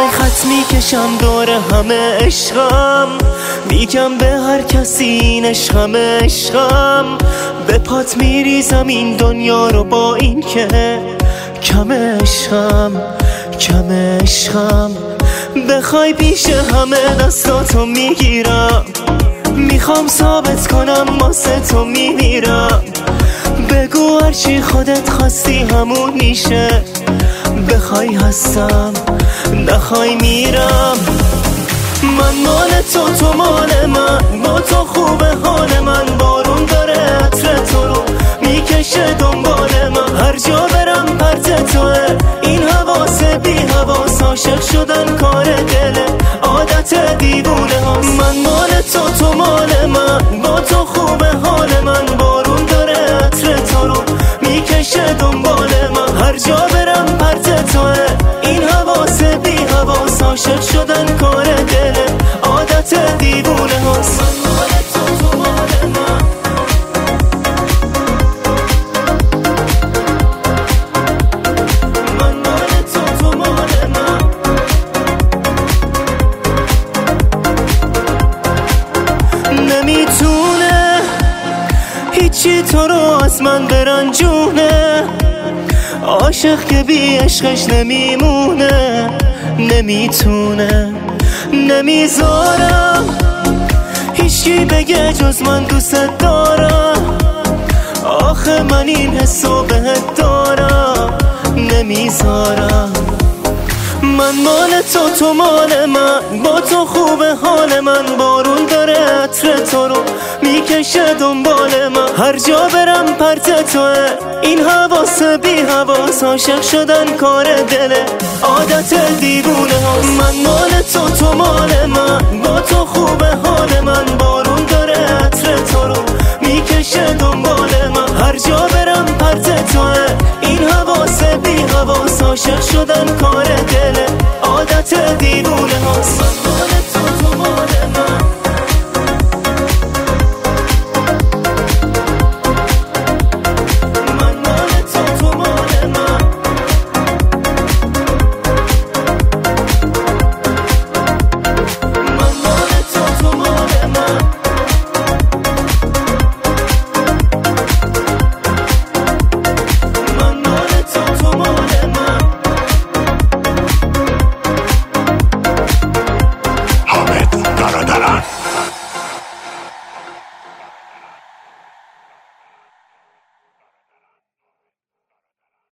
میای خط میکشم دور همه عشقم، میگم به هر کسی این عشقم عشقم، به پات میریزم این دنیا رو با این که کم عشقم کم عشقم. بخوای پیش همه دستاتو میگیرم، میخوام ثابت کنم واسه تو میمیرم. بگو هرچی خودت خواستی همون میشه، بخوای هستم نخوای میرم. من مال تو تو مال من، با تو خوبه حال من، بارون داره عطر تو رو میکشه دنبال من. هر جا برم پرت توه، این حواس بی حواس، عاشق شدن کار دله، عادت دیوونه هاست. من مال تو تو مال من، با تو خوبه حال من، بارون داره عطر تو رو میکشه دنبال من. هر جا برم پرت توه، این حواس بی حواس، عاشق شدن کار دله، عادت دیوونه هاست. من مال تو تو مال من، من مال تو تو مال من. نمیتونه هیچی تو رو از من برنجونه، عاشق که بی عشقش نمیمونه. نمیتونه نمیذارم هیچی بگه جز من دوست دارم، آخه من این حسو بهت دارم. نمیذارم من مال تو تو مال من، با تو خوبه حال من، بارون داره عطر تو رو میکشه دنبال من. هر جا برم پرت توه، این حواس بی حواس، عاشق شدن کار دله، عادت دیوونه هاست. من مال تو تو مال من، با تو خوبه حال من، بارون داره عطر تو رو میکشه دنبال من. هر جا برم پرت توه، این حواس بی حواس، عاشق شدن کار دله، عادت دیوونه هاست. من مال تو تو مال من.